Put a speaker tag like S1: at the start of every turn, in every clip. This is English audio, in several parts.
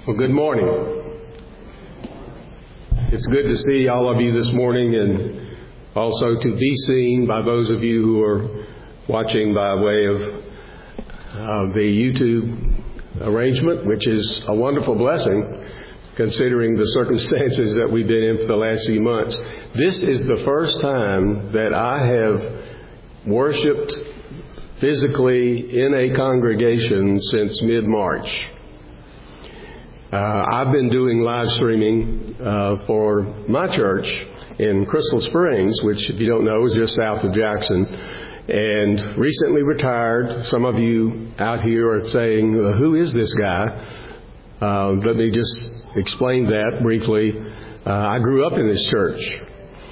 S1: Well, good morning. It's good to see all of you this morning, and also to be seen by those of you who are watching by way of the YouTube arrangement, which is a wonderful blessing considering the circumstances that we've been in for the last few months. This is the first time that I have worshiped physically in a congregation since mid-March. I've been doing live streaming for my church in Crystal Springs, which, if you don't know, is just south of Jackson, and recently retired. Some of you out here are saying, who is this guy? Let me just explain that briefly. I grew up in this church.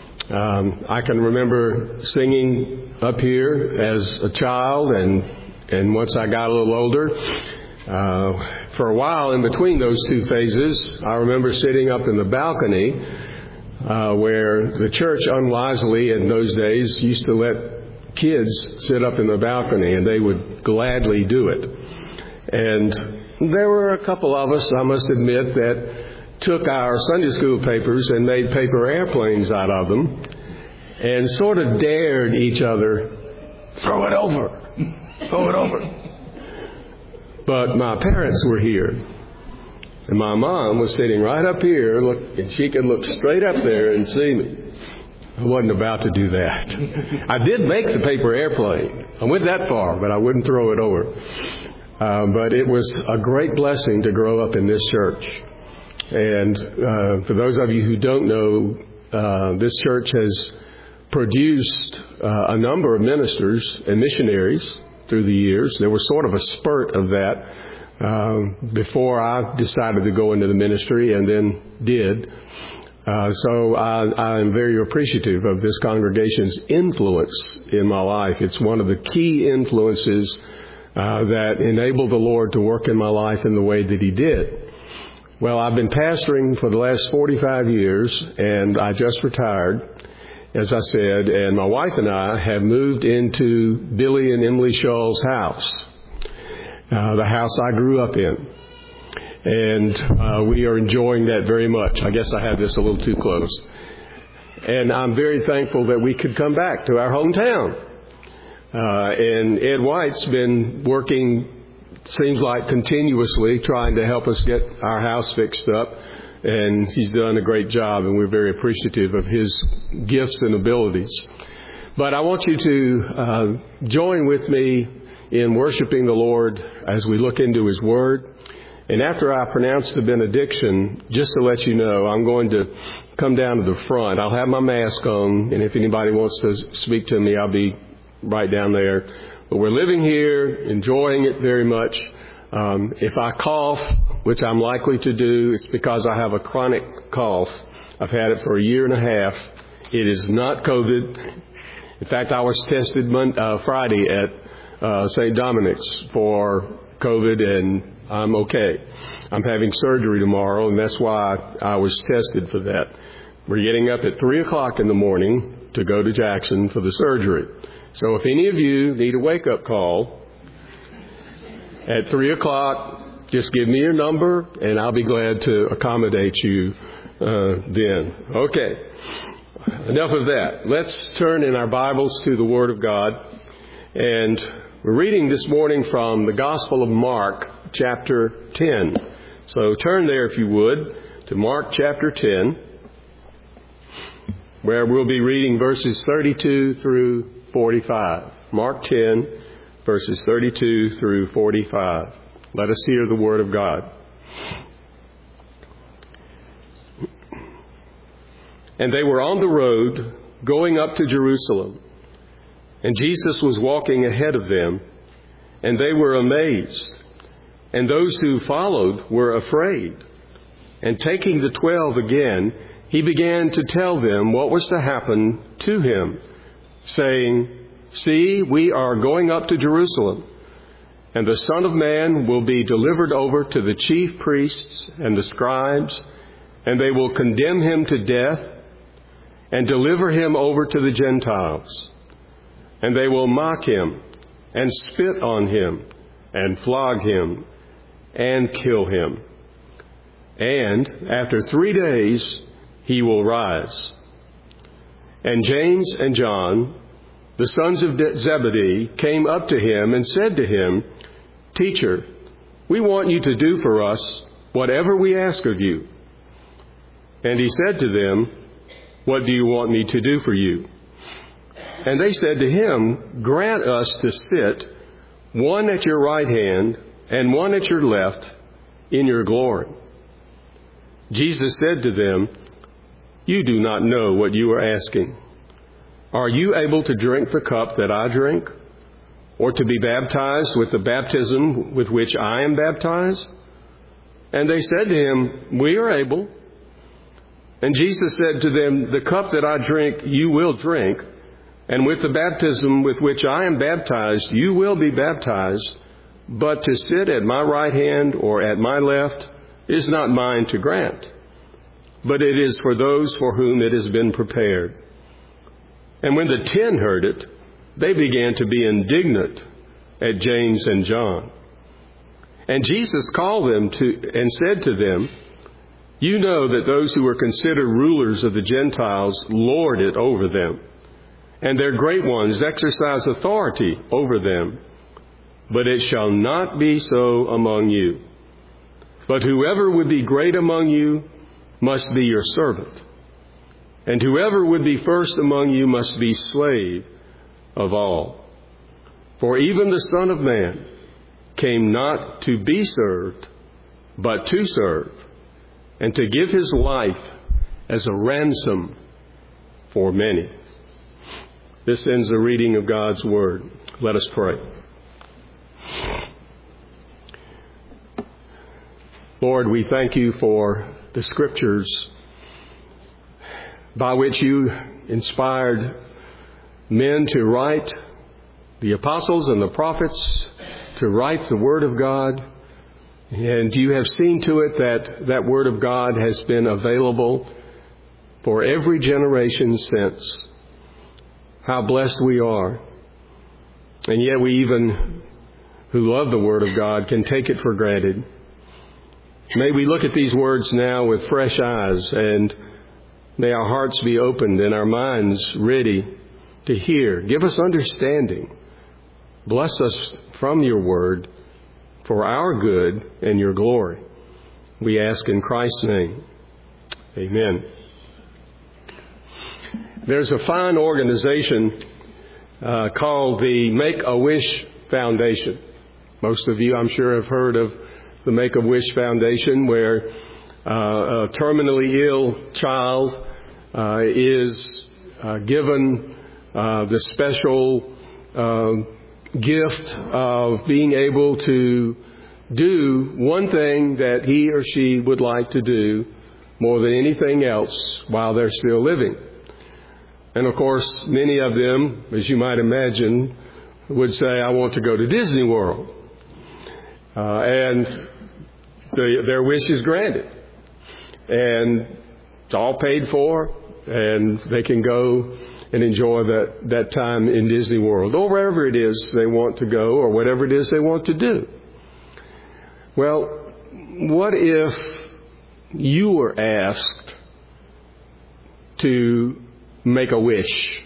S1: I can remember singing up here as a child, and once I got a little older, for a while in between those two phases, I remember sitting up in the balcony where the church unwisely in those days used to let kids sit up in the balcony, and they would gladly do it. And there were a couple of us, I must admit, that took our Sunday school papers and made paper airplanes out of them and sort of dared each other, throw it over. But my parents were here, and my mom was sitting right up here, and she could look straight up there and see me. I wasn't about to do that. I did make the paper airplane. I went that far, but I wouldn't throw it over. But it was a great blessing to grow up in this church. And for those of you who don't know, this church has produced a number of ministers and missionaries through the years. There was sort of a spurt of that before I decided to go into the ministry, and then did. So I am very appreciative of this congregation's influence in my life. It's one of the key influences that enabled the Lord to work in my life in the way that He did. Well, I've been pastoring for the last 45 years, and I just retired, as I said, and my wife and I have moved into Billy and Emily Shaw's house, the house I grew up in. And we are enjoying that very much. I guess I had this a little too close. And I'm very thankful that we could come back to our hometown. And Ed White's been working, seems like continuously, trying to help us get our house fixed up. And he's done a great job, and we're very appreciative of his gifts and abilities. But I want you to join with me in worshiping the Lord as we look into His Word. And after I pronounce the benediction, just to let you know, I'm going to come down to the front. I'll have my mask on, and if anybody wants to speak to me, I'll be right down there. But we're living here, enjoying it very much. If I cough, which I'm likely to do, it's because I have a chronic cough. I've had it for a year and a half. It is not COVID. In fact, I was tested Friday at St. Dominic's for COVID, and I'm okay. I'm having surgery tomorrow, and that's why I was tested for that. We're getting up at 3 o'clock in the morning to go to Jackson for the surgery. So if any of you need a wake-up call at 3 o'clock, just give me your number, and I'll be glad to accommodate you then. Okay, enough of that. Let's turn in our Bibles to the Word of God. And we're reading this morning from the Gospel of Mark, chapter 10. So turn there, if you would, to Mark chapter 10, where we'll be reading verses 32 through 45. Mark 10, verses 32 through 45. Let us hear the Word of God. And they were on the road going up to Jerusalem. And Jesus was walking ahead of them, and they were amazed. And those who followed were afraid. And taking the 12 again, He began to tell them what was to happen to Him, saying, "See, we are going up to Jerusalem, and the Son of Man will be delivered over to the chief priests and the scribes, and they will condemn Him to death and deliver Him over to the Gentiles. And they will mock Him and spit on Him and flog Him and kill Him. and after 3 days he will rise." And James and John, the sons of Zebedee, came up to him and said to him, "Teacher, we want you to do for us whatever we ask of you." And he said to them, "What do you want me to do for you?" And they said to him, "Grant us to sit, one at your right hand and one at your left, in your glory." Jesus said to them, "You do not know what you are asking. Are you able to drink the cup that I drink, or to be baptized with the baptism with which I am baptized?" And they said to him, "We are able." And Jesus said to them, "The cup that I drink, you will drink, and with the baptism with which I am baptized, you will be baptized. But to sit at my right hand or at my left is not mine to grant, but it is for those for whom it has been prepared." And when the 10 heard it, they began to be indignant at James and John. And Jesus called them and said to them, "You know that those who are considered rulers of the Gentiles lord it over them, and their great ones exercise authority over them. But it shall not be so among you. But whoever would be great among you must be your servant, and whoever would be first among you must be slave of all. For even the Son of Man came not to be served, but to serve, and to give his life as a ransom for many." This ends the reading of God's Word. Let us pray. Lord, we thank you for the Scriptures by which you inspired men to write, the apostles and the prophets to write the Word of God. And you have seen to it that that Word of God has been available for every generation since. How blessed we are. And yet we even, who love the Word of God, can take it for granted. May we look at these words now with fresh eyes, and may our hearts be opened and our minds ready to hear. Give us understanding. Bless us from your Word for our good and your glory. We ask in Christ's name. Amen. There's a fine organization called the Make-A-Wish Foundation. Most of you, I'm sure, have heard of the Make-A-Wish Foundation, where a terminally ill child is given the special gift of being able to do one thing that he or she would like to do more than anything else while they're still living. And of course, many of them, as you might imagine, would say, "I want to go to Disney World." And their wish is granted. And it's all paid for, and they can go and enjoy that time in Disney World, or wherever it is they want to go, or whatever it is they want to do. Well, what if you were asked to make a wish,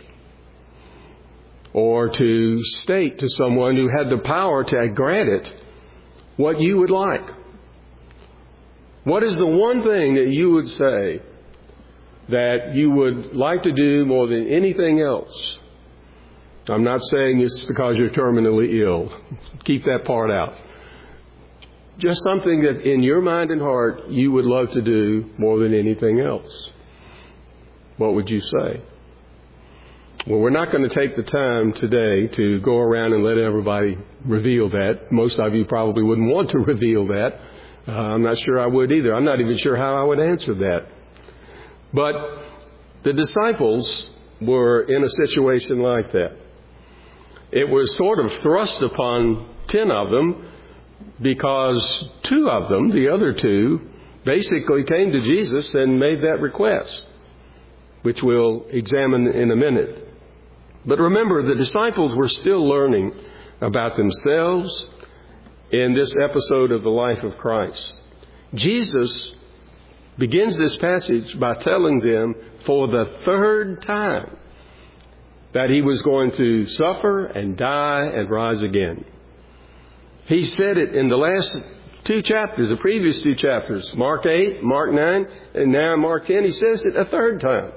S1: or to state to someone who had the power to grant it what you would like? What is the one thing that you would say that you would like to do more than anything else? I'm not saying it's because you're terminally ill. Keep that part out. Just something that in your mind and heart you would love to do more than anything else. What would you say? Well, we're not going to take the time today to go around and let everybody reveal that. Most of you probably wouldn't want to reveal that. I'm not sure I would either. I'm not even sure how I would answer that. But the disciples were in a situation like that. It was sort of thrust upon 10 of them because 2 of them, the other 2, basically came to Jesus and made that request, which we'll examine in a minute. But remember, the disciples were still learning about themselves in this episode of the life of Christ. Jesus begins this passage by telling them for the third time that he was going to suffer and die and rise again. He said it in the last two chapters, the previous two chapters, Mark 8, Mark 9, and now Mark 10. He says it a third time.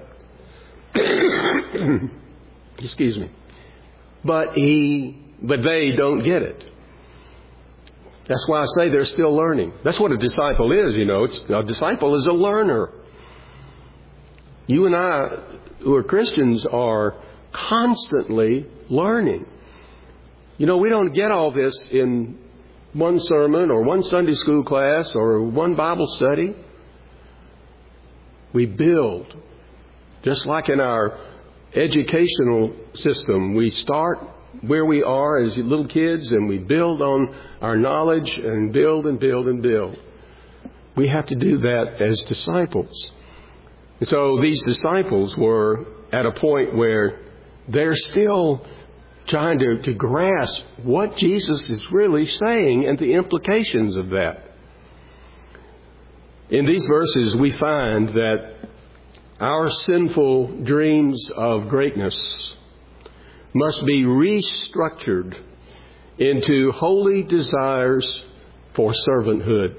S1: Excuse me. But they don't get it. That's why I say they're still learning. That's what a disciple is, you know. A disciple is a learner. You and I, who are Christians, are constantly learning. You know, we don't get all this in one sermon or one Sunday school class or one Bible study. We build. Just like in our educational system, we start where we are as little kids and we build on our knowledge and build and build and build. We have to do that as disciples. And so these disciples were at a point where they're still trying to grasp what Jesus is really saying and the implications of that. In these verses, we find that our sinful dreams of greatness must be restructured into holy desires for servanthood.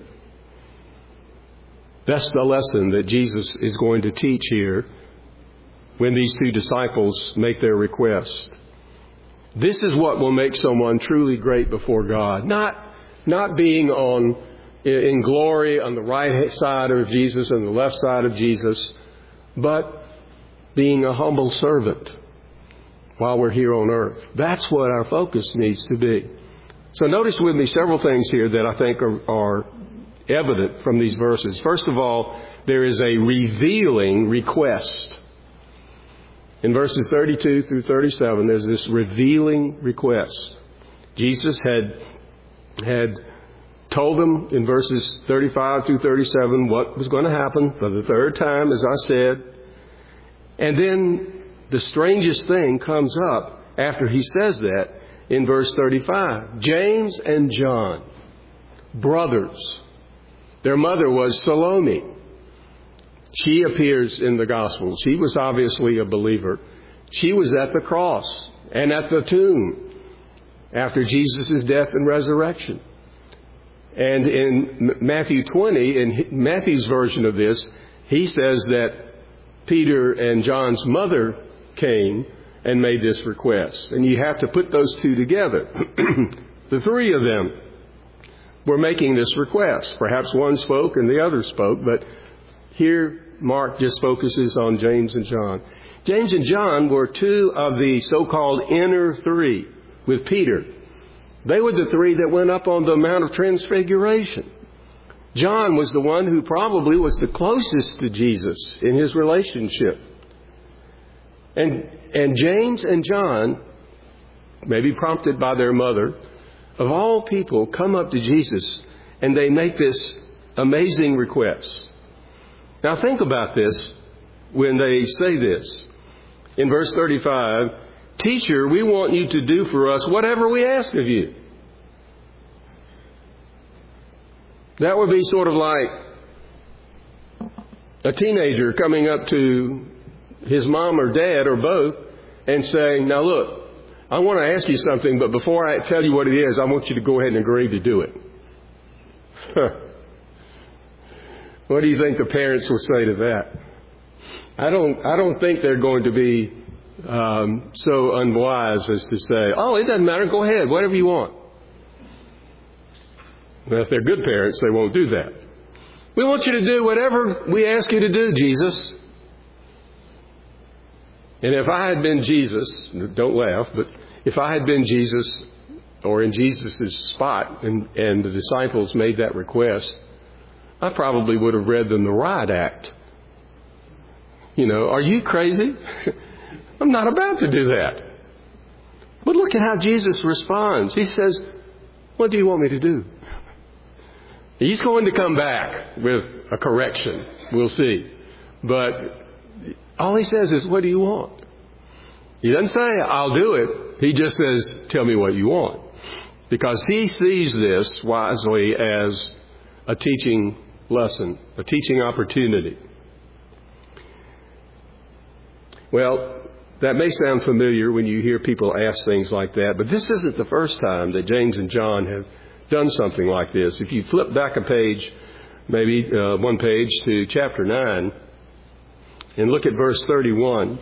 S1: That's the lesson that Jesus is going to teach here when these two disciples make their request. This is what will make someone truly great before God. Not being in glory on the right side of Jesus and the left side of Jesus, but being a humble servant while we're here on earth. That's what our focus needs to be. So notice with me several things here that I think are evident from these verses. First of all, there is a revealing request. In verses 32 through 37, there's this revealing request. Jesus had told them in verses 35 through 37 what was going to happen for the third time, as I said. And then the strangest thing comes up after he says that in verse 35. James and John, brothers. Their mother was Salome. She appears in the Gospels. She was obviously a believer. She was at the cross and at the tomb after Jesus' death and resurrection. And in Matthew 20, in Matthew's version of this, he says that Peter and John's mother came and made this request. And you have to put those two together. The three of them were making this request. Perhaps one spoke and the other spoke, but here Mark just focuses on James and John. James and John were two of the so-called inner three with Peter. They were the three that went up on the Mount of Transfiguration. John was the one who probably was the closest to Jesus in his relationship. And James and John, maybe prompted by their mother, of all people, come up to Jesus and they make this amazing request. Now think about this when they say this. In verse 35, "Teacher, we want you to do for us whatever we ask of you." That would be sort of like a teenager coming up to his mom or dad or both and saying, "Now look, I want to ask you something, but before I tell you what it is, I want you to go ahead and agree to do it." What do you think the parents will say to that? I don't think they're going to be so unwise as to say, "Oh, it doesn't matter. Go ahead, whatever you want." Well, if they're good parents, they won't do that. "We want you to do whatever we ask you to do, Jesus." And if I had been Jesus, don't laugh, but if I had been Jesus or in Jesus' spot and the disciples made that request, I probably would have read them the riot act. You know, are you crazy? I'm not about to do that. But look at how Jesus responds. He says, "What do you want me to do?" He's going to come back with a correction. We'll see. But all he says is, "What do you want?" He doesn't say, "I'll do it." He just says, "Tell me what you want." Because he sees this wisely as a teaching lesson, a teaching opportunity. Well, that may sound familiar when you hear people ask things like that, but this isn't the first time that James and John have done something like this. If you flip back a page, maybe one page to chapter 9, and look at verse 31.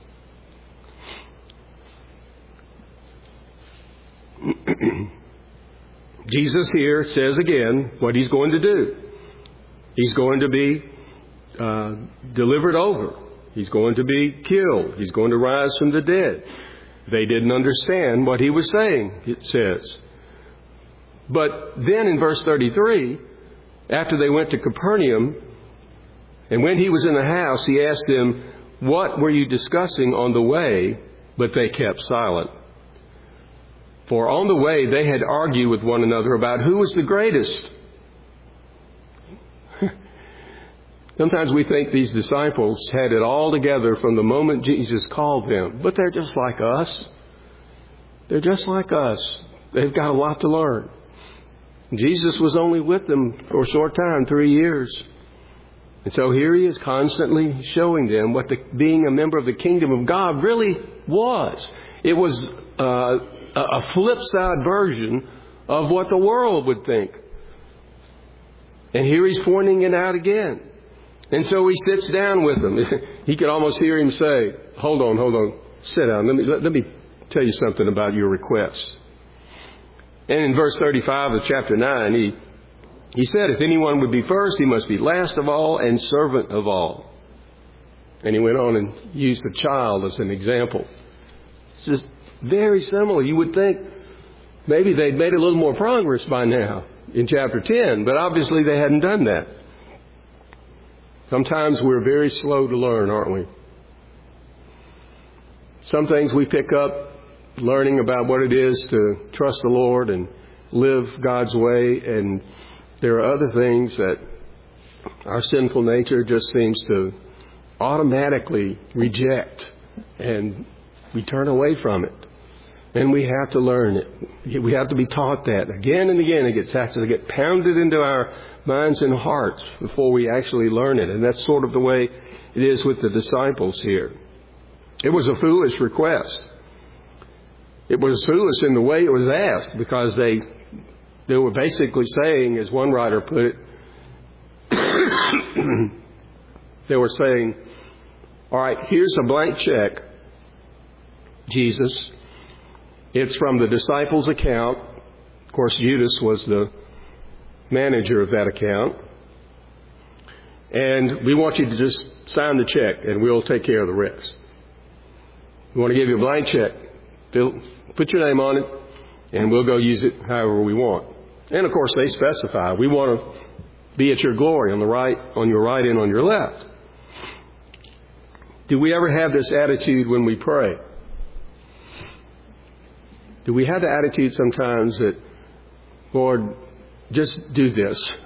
S1: Jesus here says again what he's going to do. He's going to be delivered over. He's going to be killed. He's going to rise from the dead. They didn't understand what he was saying, it says. But then in verse 33, after they went to Capernaum, and when he was in the house, he asked them, "What were you discussing on the way?" But they kept silent. For on the way they had argued with one another about who was the greatest. Sometimes we think these disciples had it all together from the moment Jesus called them. But they're just like us. They're just like us. They've got a lot to learn. Jesus was only with them for a short time, 3 years. And so here he is constantly showing them what being a member of the kingdom of God really was. It was a flip side version of what the world would think. And here he's pointing it out again. And so he sits down with them. He could almost hear him say, hold on, sit down. Let me tell you something about your request. And in verse 35 of chapter 9, he said, if anyone would be first, he must be last of all and servant of all. And he went on and used a child as an example. This is very similar. You would think maybe they'd made a little more progress by now in chapter 10, but obviously they hadn't done that. Sometimes we're very slow to learn, aren't we? Some things we pick up learning about what it is to trust the Lord and live God's way, and there are other things that our sinful nature just seems to automatically reject, and we turn away from it. And we have to learn it. We have to be taught that again and again. It has to get pounded into our minds and hearts before we actually learn it. And that's sort of the way it is with the disciples here. It was a foolish request. It was foolish in the way it was asked, because they were basically saying, as one writer put it, they were saying, all right, here's a blank check, Jesus. It's from the disciples' account. Of course, Judas was the manager of that account. And we want you to just sign the check, and we'll take care of the rest. We want to give you a blank check. Put your name on it, and we'll go use it however we want. And, of course, they specify, we want to be at your glory on your right and on your left. Do we ever have this attitude when we pray? Do we have the attitude sometimes that, Lord, just do this?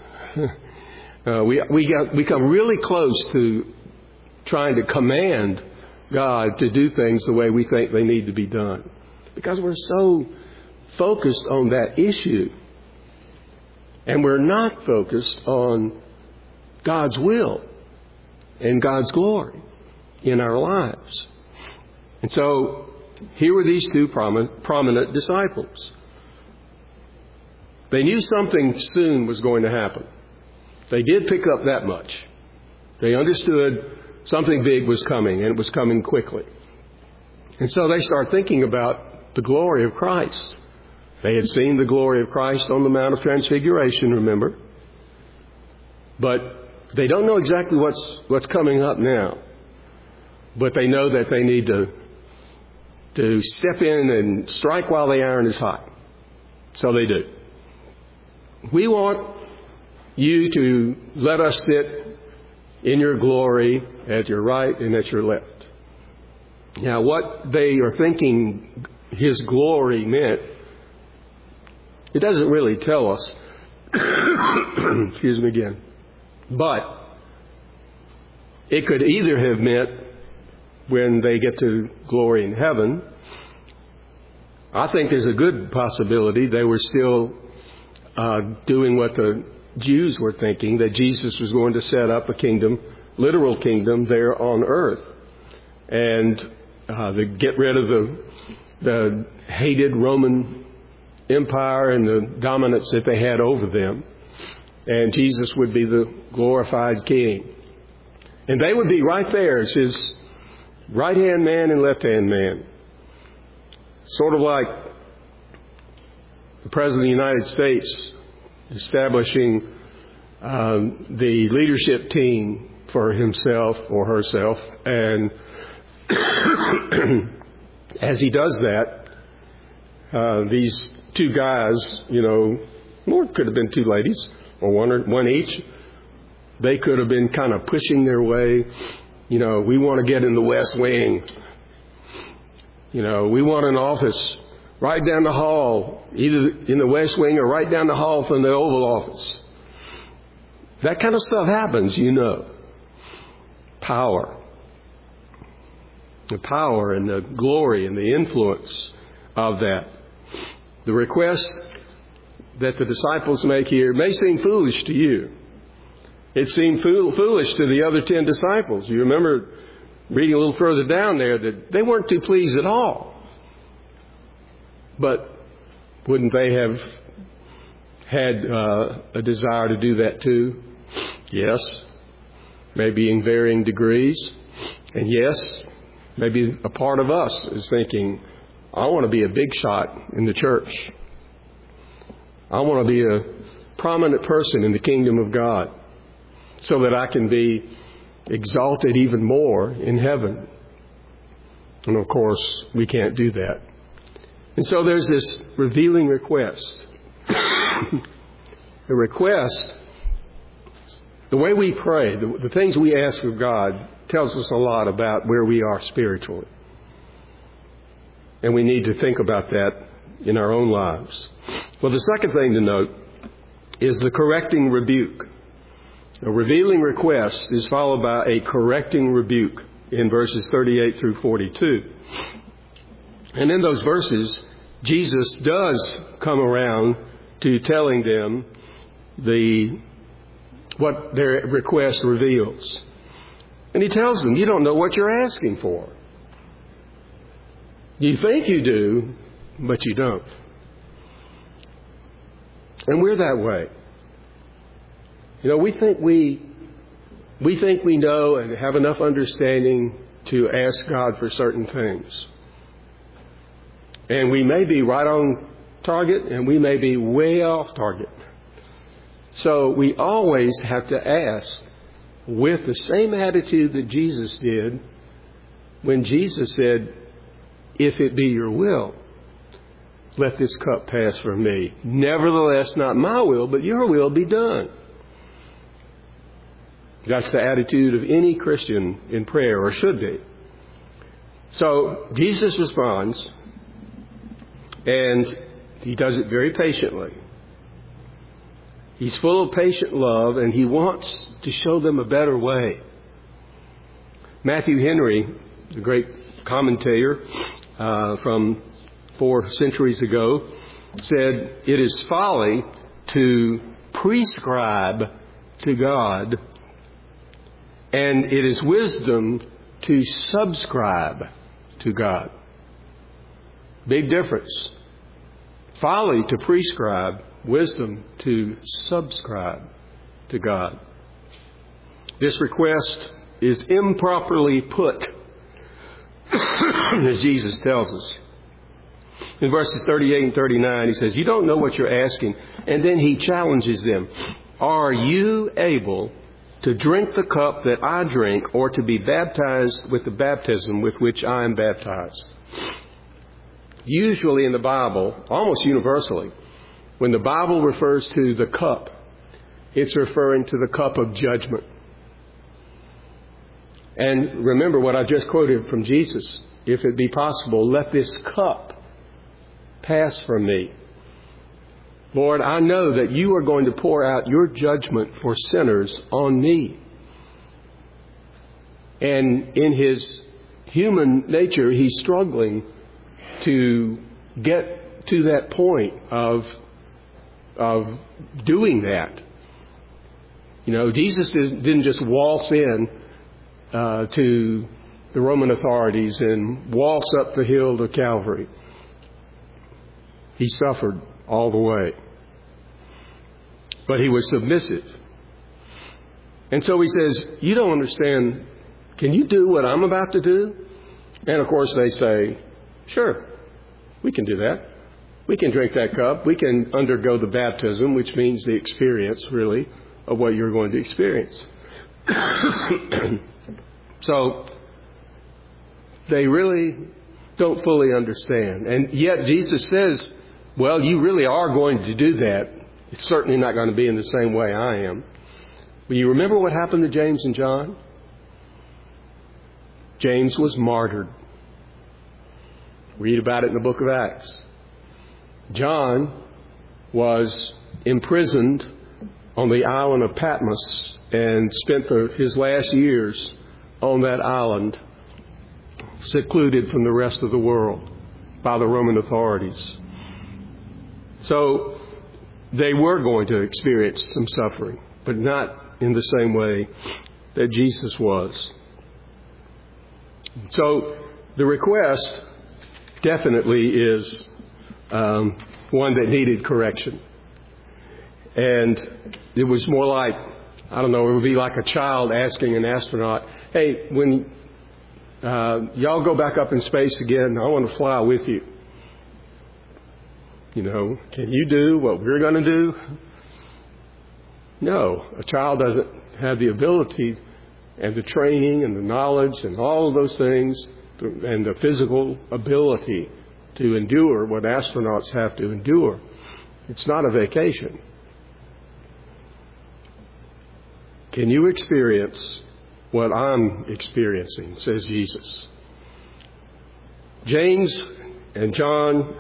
S1: We come really close to trying to command God to do things the way we think they need to be done, because we're so focused on that issue, and we're not focused on God's will and God's glory in our lives. And so here were these two prominent disciples. They knew something soon was going to happen. They did pick up that much. They understood something big was coming, and it was coming quickly. And so they start thinking about the glory of Christ. They had seen the glory of Christ on the Mount of Transfiguration, remember? But they don't know exactly what's coming up now. But they know that they need to step in and strike while the iron is hot. So they do. We want you to let us sit in your glory at your right and at your left. Now, what they are thinking His glory meant, it doesn't really tell us. Excuse me again. But it could either have meant when they get to glory in heaven. I think there's a good possibility they were still doing what the Jews were thinking, that Jesus was going to set up a kingdom, literal kingdom there on earth, and to get rid of the hated Roman Empire and the dominance that they had over them. And Jesus would be the glorified king. And they would be right there as his right-hand man and left-hand man. Sort of like the President of the United States establishing the leadership team for himself or herself. And as he does that, these two guys, or it could have been two ladies, or one each, they could have been kind of pushing their way. We want to get in the West Wing. We want an office right down the hall, either in the West Wing or right down the hall from the Oval Office. That kind of stuff happens, Power. The power and the glory and the influence of that. The request that the disciples make here may seem foolish to you. It seemed foolish to the other 10 disciples. You remember reading a little further down there that they weren't too pleased at all. But wouldn't they have had a desire to do that too? Yes. Maybe in varying degrees. And yes, maybe a part of us is thinking, I want to be a big shot in the church. I want to be a prominent person in the kingdom of God so that I can be exalted even more in heaven. And of course, we can't do that. And so there's this revealing request. The request, the way we pray, the things we ask of God tells us a lot about where we are spiritually. And we need to think about that in our own lives. Well, the second thing to note is the correcting rebuke. A revealing request is followed by a correcting rebuke in verses 38 through 42. And in those verses, Jesus does come around to telling them what their request reveals. And he tells them, you don't know what you're asking for. You think you do, but you don't. And we're that way. We think we know and have enough understanding to ask God for certain things. And we may be right on target and we may be way off target. So we always have to ask with the same attitude that Jesus did when Jesus said, if it be your will, let this cup pass from me. Nevertheless, not my will, but your will be done. That's the attitude of any Christian in prayer, or should be. So Jesus responds, and he does it very patiently. He's full of patient love, and he wants to show them a better way. Matthew Henry, the great commentator from 4 centuries ago, said, it is folly to prescribe to God, and it is wisdom to subscribe to God. Big difference. Folly to prescribe, wisdom to subscribe to God. This request is improperly put, as Jesus tells us. In verses 38 and 39, he says, you don't know what you're asking. And then he challenges them. Are you able to drink the cup that I drink, or to be baptized with the baptism with which I am baptized? Usually in the Bible, almost universally, when the Bible refers to the cup, it's referring to the cup of judgment. And remember what I just quoted from Jesus. If it be possible, let this cup pass from me. Lord, I know that you are going to pour out your judgment for sinners on me. And in his human nature, he's struggling to get to that point of doing that. You know, Jesus didn't just waltz in to the Roman authorities and waltz up the hill to Calvary. He suffered all the way. But he was submissive. And so he says, you don't understand. Can you do what I'm about to do? And of course they say, sure, we can do that. We can drink that cup. We can undergo the baptism, which means the experience, really, of what you're going to experience. So they really don't fully understand. And yet Jesus says, well, you really are going to do that. It's certainly not going to be in the same way I am. But you remember what happened to James and John? James was martyred. Read about it in the book of Acts. John was imprisoned on the island of Patmos and spent his last years on that island, secluded from the rest of the world by the Roman authorities. So they were going to experience some suffering, but not in the same way that Jesus was. So the request definitely is one that needed correction. And it was more like, I don't know, it would be like a child asking an astronaut, hey, when y'all go back up in space again, I want to fly with you. You know, can you do what we're going to do? No, a child doesn't have the ability and the training and the knowledge and all of those things and the physical ability to endure what astronauts have to endure. It's not a vacation. Can you experience what I'm experiencing, says Jesus. James and John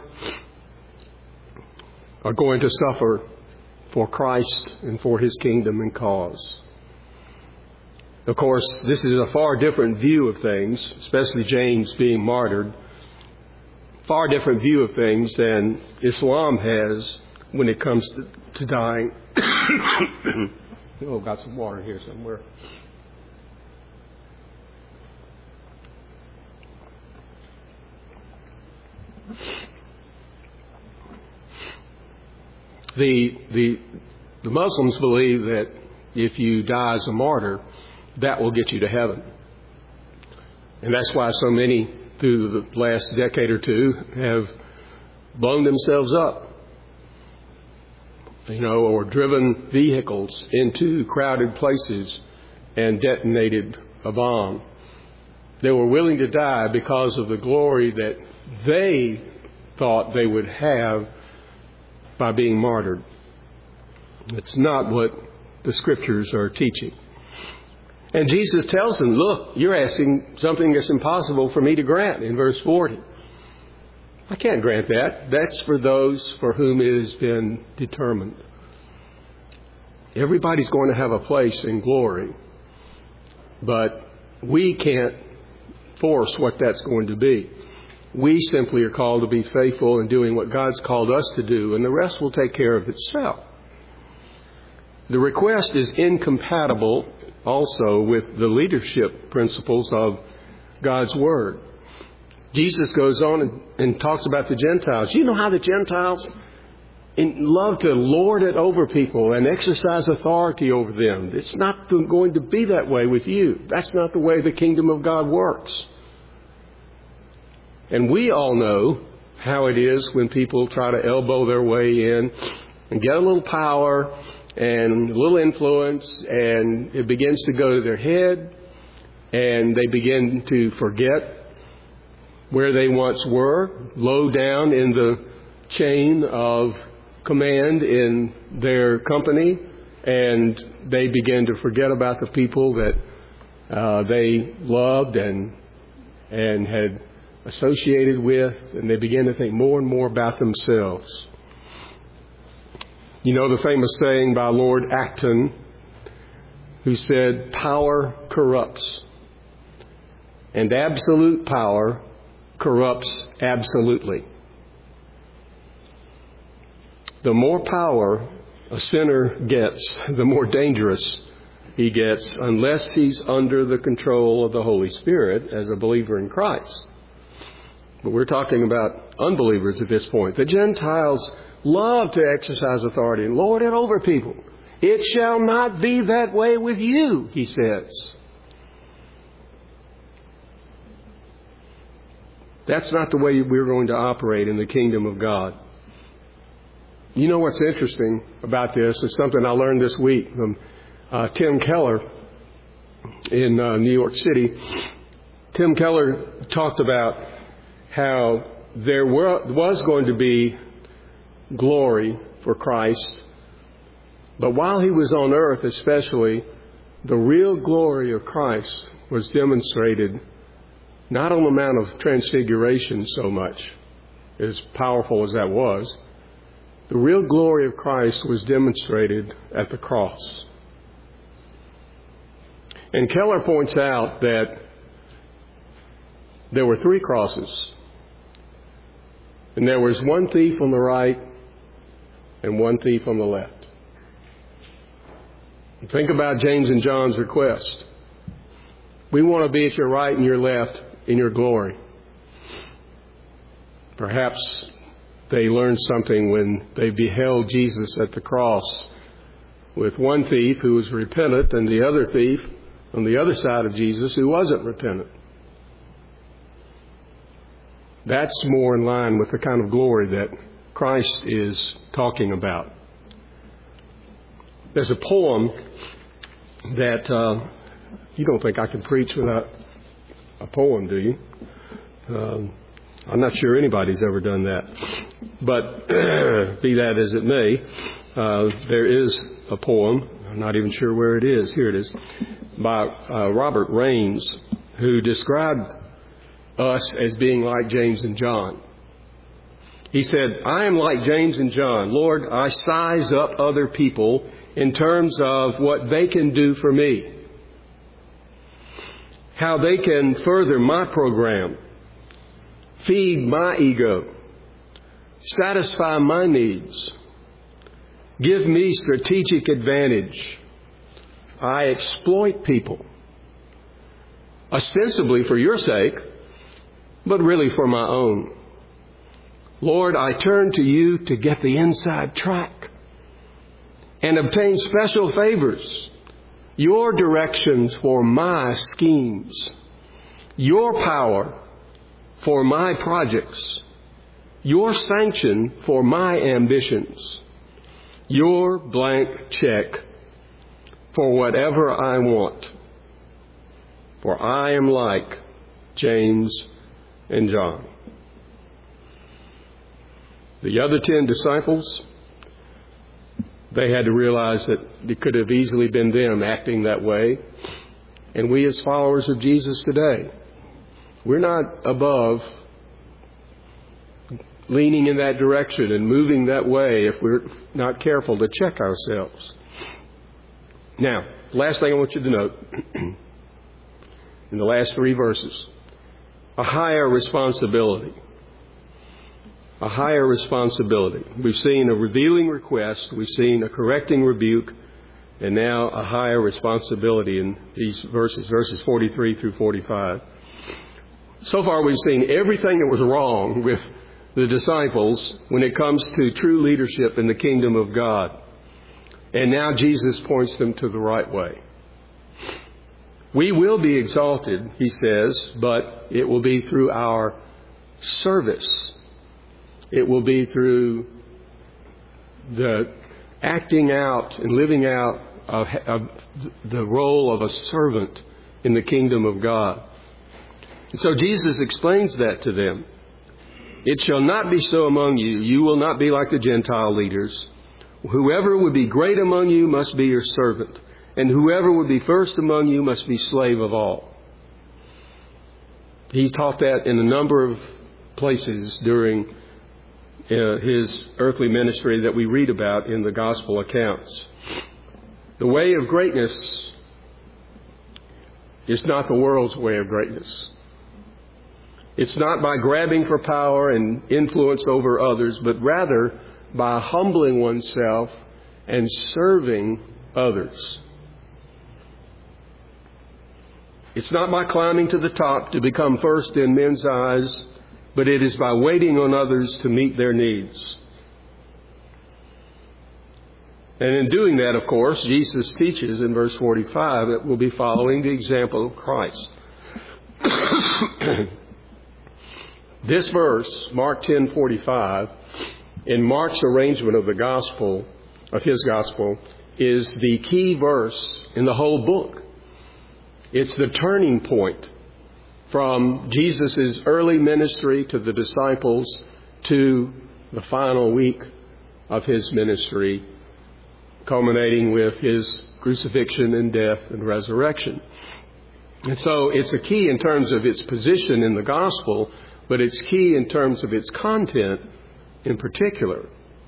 S1: are going to suffer for Christ and for His kingdom and cause. Of course, this is a far different view of things, especially James being martyred. Far different view of things than Islam has when it comes to dying. Oh, got some water here somewhere. The Muslims believe that if you die as a martyr, that will get you to heaven. And that's why so many through the last decade or two have blown themselves up, or driven vehicles into crowded places and detonated a bomb. They were willing to die because of the glory that they thought they would have by being martyred. It's not what the Scriptures are teaching. And Jesus tells them, look, you're asking something that's impossible for me to grant in verse 40. I can't grant that. That's for those for whom it has been determined. Everybody's going to have a place in glory, but we can't force what that's going to be. We simply are called to be faithful in doing what God's called us to do, and the rest will take care of itself. The request is incompatible also with the leadership principles of God's Word. Jesus goes on and talks about the Gentiles. You know how the Gentiles love to lord it over people and exercise authority over them. It's not going to be that way with you. That's not the way the kingdom of God works. And we all know how it is when people try to elbow their way in and get a little power and a little influence, and it begins to go to their head, and they begin to forget where they once were, low down in the chain of command in their company, and they begin to forget about the people that they loved and had associated with, and they begin to think more and more about themselves. You know the famous saying by Lord Acton, who said, power corrupts, and absolute power corrupts absolutely. The more power a sinner gets, the more dangerous he gets unless he's under the control of the Holy Spirit as a believer in Christ. But we're talking about unbelievers at this point. The Gentiles love to exercise authority and lord it over people. It shall not be that way with you, he says. That's not the way we're going to operate in the kingdom of God. You know what's interesting about this is something I learned this week from Tim Keller in New York City. Tim Keller talked about how there was going to be glory for Christ, but while he was on earth especially, the real glory of Christ was demonstrated not on the Mount of Transfiguration so much, as powerful as that was. The real glory of Christ was demonstrated at the cross. And Keller points out that there were 3 crosses. And there was one thief on the right and one thief on the left. Think about James and John's request. We want to be at your right and your left in your glory. Perhaps they learned something when they beheld Jesus at the cross with one thief who was repentant and the other thief on the other side of Jesus who wasn't repentant. That's more in line with the kind of glory that Christ is talking about. There's a poem that you don't think I can preach without a poem, do you? I'm not sure anybody's ever done that. But be that as it may, there is a poem, I'm not even sure where it is, here it is, by Robert Raines, who described us as being like James and John. He said, I am like James and John. Lord, I size up other people in terms of what they can do for me, how they can further my program, feed my ego, satisfy my needs, give me strategic advantage. I exploit people, ostensibly for your sake, but really for my own. Lord, I turn to you to get the inside track and obtain special favors, your directions for my schemes, your power for my projects, your sanction for my ambitions, your blank check for whatever I want. For I am like James and John. The other 10 disciples, they had to realize that it could have easily been them acting that way. And we as followers of Jesus today, we're not above leaning in that direction and moving that way if we're not careful to check ourselves. Now, last thing I want you to note, in the last 3 verses, a higher responsibility. A higher responsibility. We've seen a revealing request, we've seen a correcting rebuke, and now a higher responsibility in these verses 43 through 45. So far we've seen everything that was wrong with the disciples when it comes to true leadership in the kingdom of God. And now Jesus points them to the right way. We will be exalted, he says, but it will be through our service. It will be through the acting out and living out of the role of a servant in the kingdom of God. And so Jesus explains that to them. It shall not be so among you. You will not be like the Gentile leaders. Whoever would be great among you must be your servant, and whoever would be first among you must be slave of all. He taught that in a number of places during his earthly ministry that we read about in the gospel accounts. The way of greatness is not the world's way of greatness. It's not by grabbing for power and influence over others, but rather by humbling oneself and serving others. It's not by climbing to the top to become first in men's eyes, but it is by waiting on others to meet their needs. And in doing that, of course, Jesus teaches in verse 45 that we'll be following the example of Christ. This verse, Mark 10:45, in Mark's arrangement of the gospel, of his gospel, is the key verse in the whole book. It's the turning point from Jesus' early ministry to the disciples to the final week of his ministry, culminating with his crucifixion and death and resurrection. And so it's a key in terms of its position in the gospel, but it's key in terms of its content in particular.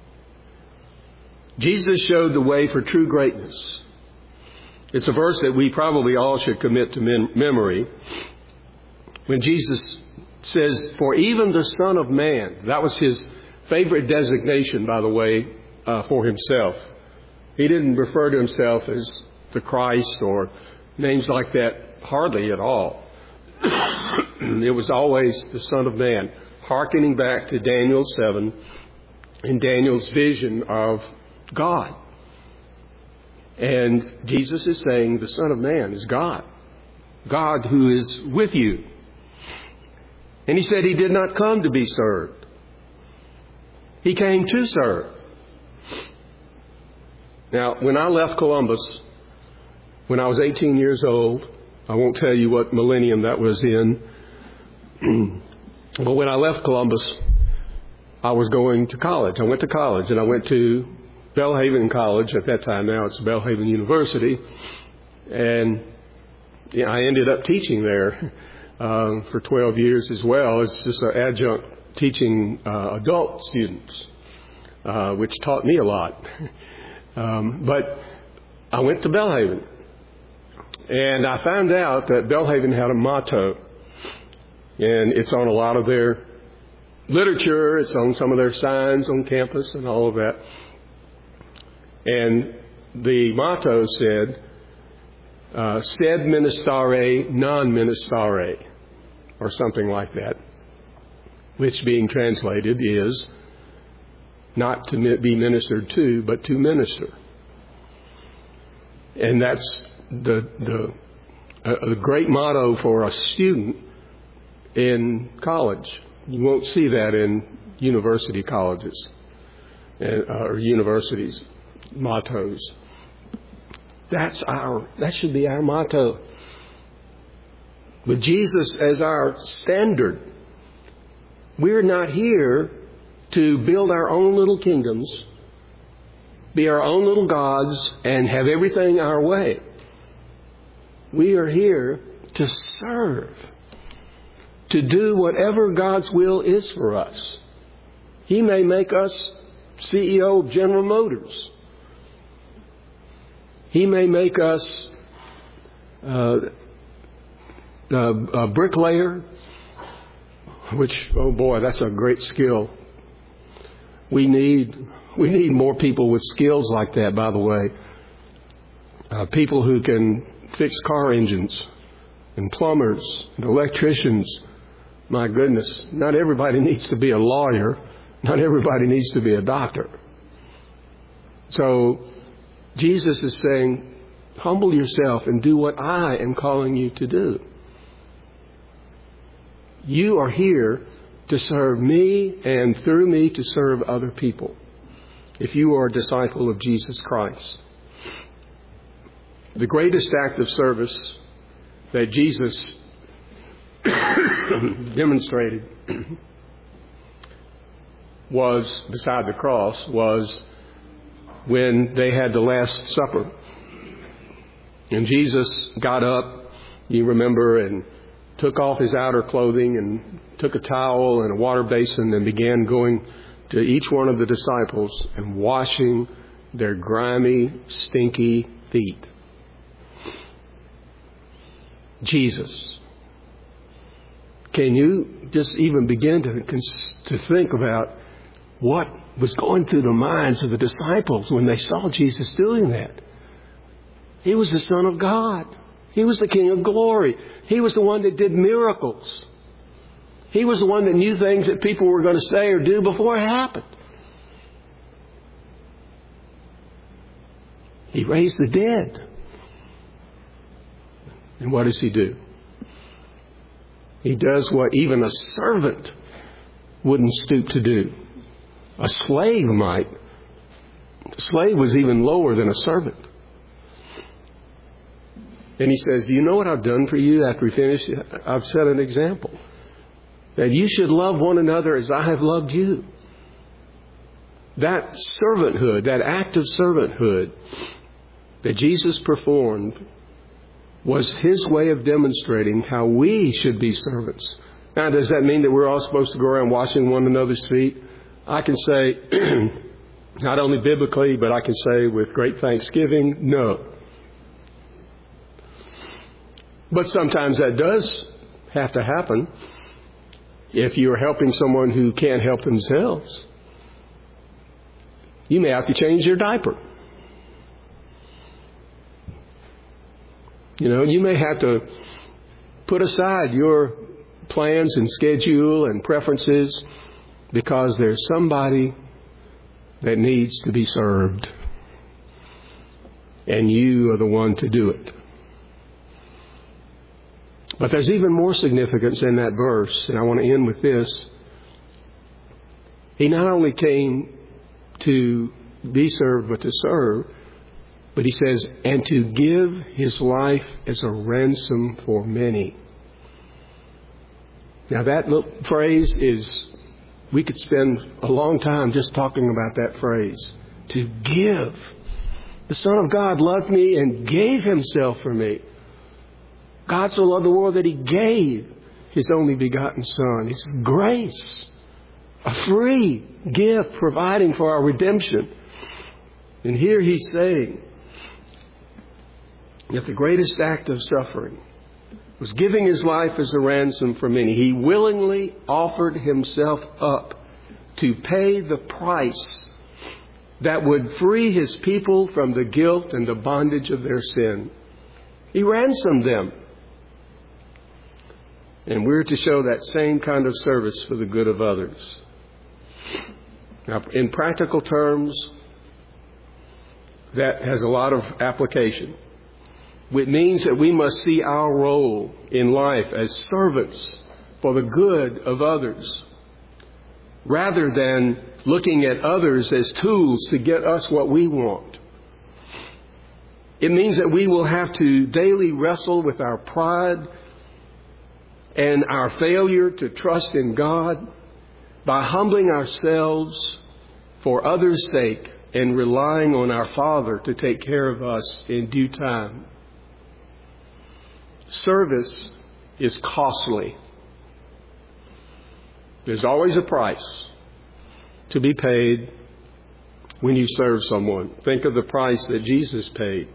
S1: Jesus showed the way for true greatness. It's a verse that we probably all should commit to memory. When Jesus says, "For even the Son of Man," that was his favorite designation, by the way, for himself. He didn't refer to himself as the Christ or names like that, hardly at all. It was always the Son of Man, hearkening back to Daniel 7 and Daniel's vision of God. And Jesus is saying the Son of Man is God. God who is with you. And he said he did not come to be served. He came to serve. Now, when I left Columbus, when I was 18 years old, I won't tell you what millennium that was in, but when I left Columbus, I was going to college. I went to college, and I went to Belhaven College at that time. Now it's Belhaven University. And I ended up teaching there for 12 years as well. It's just an adjunct teaching adult students, which taught me a lot. But I went to Belhaven, and I found out that Belhaven had a motto, and it's on a lot of their literature. It's on some of their signs on campus and all of that. And the motto said, sed ministare non ministare, or something like that, which being translated is not to be ministered to, but to minister. And that's the great motto for a student in college. You won't see that in university colleges or universities mottos. That should be our motto. With Jesus as our standard, we're not here to build our own little kingdoms, be our own little gods, and have everything our way. We are here to serve, to do whatever God's will is for us. He may make us CEO of General Motors. He may make us a bricklayer, which, oh boy, that's a great skill. We need more people with skills like that, by the way. People who can fix car engines, and plumbers, and electricians. My goodness, not everybody needs to be a lawyer. Not everybody needs to be a doctor. So Jesus is saying, humble yourself and do what I am calling you to do. You are here to serve me and through me to serve other people, if you are a disciple of Jesus Christ. The greatest act of service that Jesus demonstrated was, beside the cross, was when they had the Last Supper. And Jesus got up, you remember, and took off his outer clothing and took a towel and a water basin and began going to each one of the disciples and washing their grimy, stinky feet. Jesus. Can you just even begin to think about what was going through the minds of the disciples when they saw Jesus doing that? He was the Son of God. He was the King of glory. He was the one that did miracles. He was the one that knew things that people were going to say or do before it happened. He raised the dead. And what does He do? He does what even a servant wouldn't stoop to do. A slave might. A slave was even lower than a servant. And He says, do you know what I've done for you after we finish? I've set an example. That you should love one another as I have loved you. That servanthood, that act of servanthood that Jesus performed was His way of demonstrating how we should be servants. Now, does that mean that we're all supposed to go around washing one another's feet? I can say, not only biblically, but I can say with great thanksgiving, no. But sometimes that does have to happen if you're helping someone who can't help themselves. You may have to change your diaper. You may have to put aside your plans and schedule and preferences because there's somebody that needs to be served. And you are the one to do it. But there's even more significance in that verse, and I want to end with this. He not only came to be served, but to serve. But He says, and to give His life as a ransom for many. Now that little phrase is, we could spend a long time just talking about that phrase. To give. The Son of God loved me and gave Himself for me. God so loved the world that He gave His only begotten Son. It's grace. A free gift providing for our redemption. And here He's saying that the greatest act of suffering was giving His life as a ransom for many. He willingly offered Himself up to pay the price that would free His people from the guilt and the bondage of their sin. He ransomed them. And we're to show that same kind of service for the good of others. Now, in practical terms, that has a lot of application. It means that we must see our role in life as servants for the good of others, rather than looking at others as tools to get us what we want. It means that we will have to daily wrestle with our pride and our failure to trust in God by humbling ourselves for others' sake and relying on our Father to take care of us in due time. Service is costly. There's always a price to be paid when you serve someone. Think of the price that Jesus paid.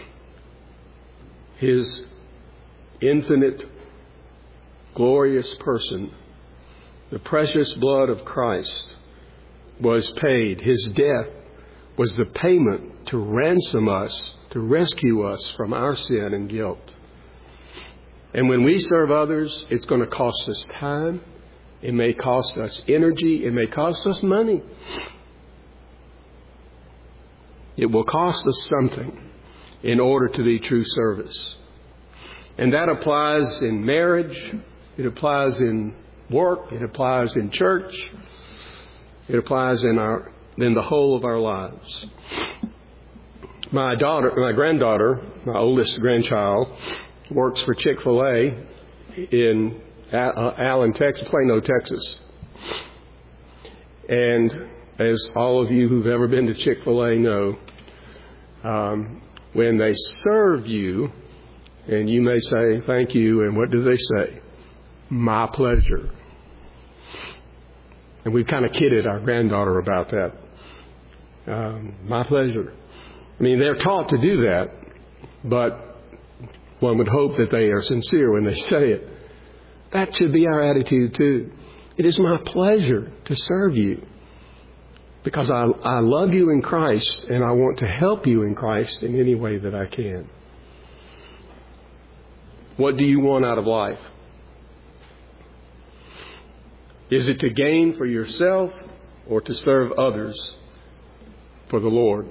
S1: His infinite, glorious person, the precious blood of Christ, was paid. His death was the payment to ransom us, to rescue us from our sin and guilt. And when we serve others, it's going to cost us time. It may cost us energy. It may cost us money. It will cost us something in order to be true service. And that applies in marriage. It applies in work. It applies in church. It applies in the whole of our lives. My granddaughter, my oldest grandchild, works for Chick-fil-A in Allen, Texas, Plano, Texas. And as all of you who've ever been to Chick-fil-A know, when they serve you, and you may say, thank you, and what do they say? My pleasure. And we've kind of kidded our granddaughter about that. My pleasure. I mean, they're taught to do that, but one would hope that they are sincere when they say it. That should be our attitude too. It is my pleasure to serve you because I love you in Christ and I want to help you in Christ in any way that I can. What do you want out of life? Is it to gain for yourself or to serve others for the Lord?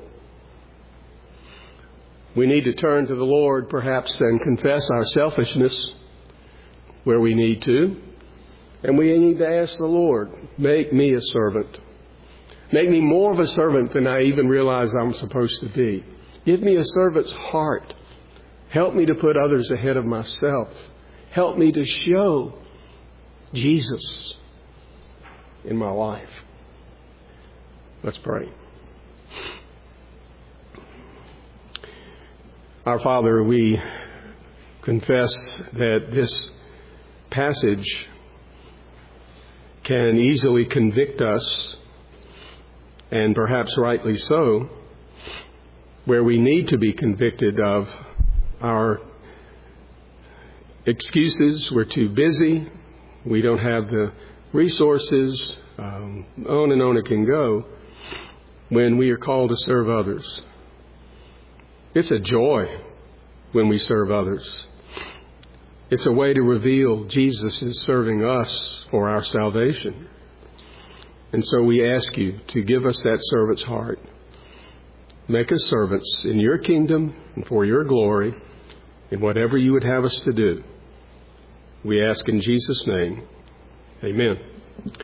S1: We need to turn to the Lord perhaps and confess our selfishness where we need to. And we need to ask the Lord, make me a servant. Make me more of a servant than I even realize I'm supposed to be. Give me a servant's heart. Help me to put others ahead of myself. Help me to show Jesus in my life. Let's pray. Our Father, we confess that this passage can easily convict us, and perhaps rightly so, where we need to be convicted of our excuses. We're too busy. We don't have the resources. On and on it can go when we are called to serve others. It's a joy when we serve others. It's a way to reveal Jesus is serving us for our salvation. And so we ask you to give us that servant's heart. Make us servants in your kingdom and for your glory in whatever you would have us to do. We ask in Jesus' name. Amen.